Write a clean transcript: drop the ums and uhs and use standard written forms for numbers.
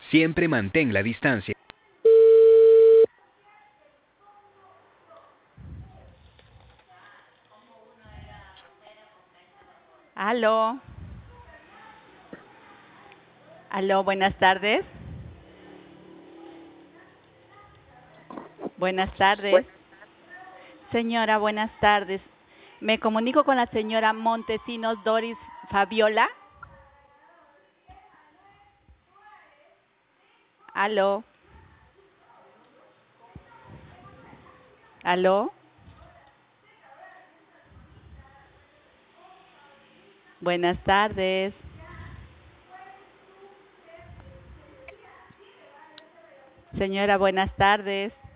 Siempre mantén la distancia. Aló. Aló, buenas tardes. Buenas tardes. Señora, buenas tardes. Me comunico con la señora Montesinos Doris Fabiola. Aló. Aló. Buenas tardes. Señora, buenas tardes.